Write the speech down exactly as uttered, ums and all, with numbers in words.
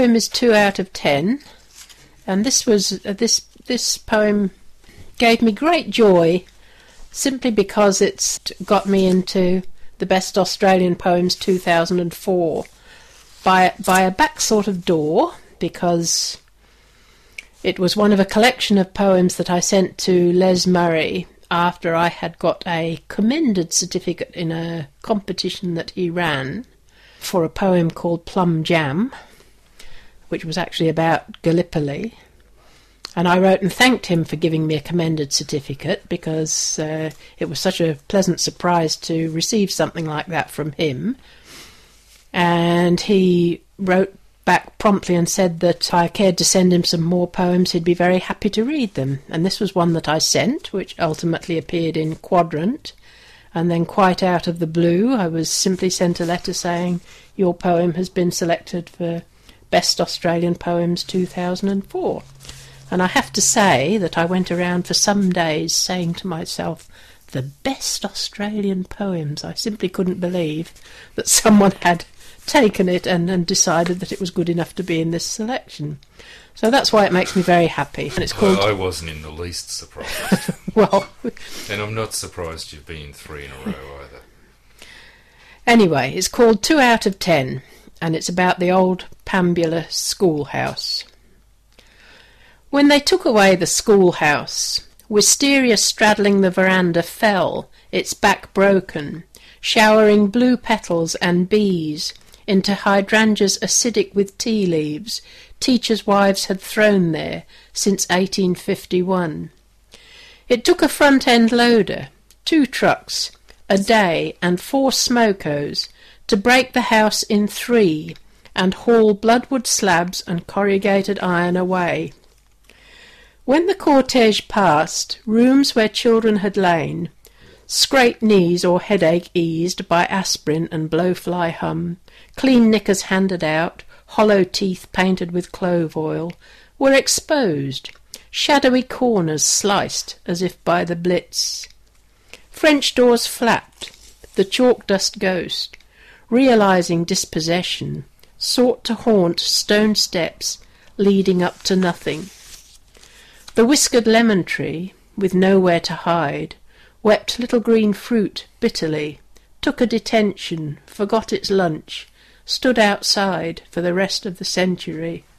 poem is two out of ten, and this was uh, this this poem gave me great joy simply because it's got me into the Best Australian Poems two thousand four by by a back sort of door, because it was one of a collection of poems that I sent to Les Murray after I had got a commended certificate in a competition that he ran for a poem called Plum Jam, which was actually about Gallipoli. And I wrote and thanked him for giving me a commended certificate, because uh, it was such a pleasant surprise to receive something like that from him. And he wrote back promptly and said that if I cared to send him some more poems, he'd be very happy to read them. And this was one that I sent, which ultimately appeared in Quadrant. And then quite out of the blue, I was simply sent a letter saying, your poem has been selected for Best Australian Poems two thousand four. And I have to say that I went around for some days saying to myself, the Best Australian Poems. I simply couldn't believe that someone had taken it and, and decided that it was good enough to be in this selection. So that's why it makes me very happy. And it's called... I, I wasn't in the least surprised. Well... and I'm not surprised you've been three in a row either. Anyway, it's called Two Out of Ten, and it's about the old Pambula schoolhouse. When they took away the schoolhouse, Wisteria straddling the veranda fell, its back broken, showering blue petals and bees into hydrangeas acidic with tea leaves teachers' wives had thrown there since eighteen fifty-one. It took a front-end loader, two trucks, a day and four smokos to break the house in three and haul bloodwood slabs and corrugated iron away. When the cortege passed, rooms where children had lain, scraped knees or headache eased by aspirin and blowfly hum, clean knickers handed out, hollow teeth painted with clove oil, were exposed, shadowy corners sliced as if by the blitz. French doors flapped, the chalk dust ghost, realizing dispossession, sought to haunt stone steps leading up to nothing. The whiskered lemon tree, with nowhere to hide, wept little green fruit bitterly, took a detention, forgot its lunch, stood outside for the rest of the century.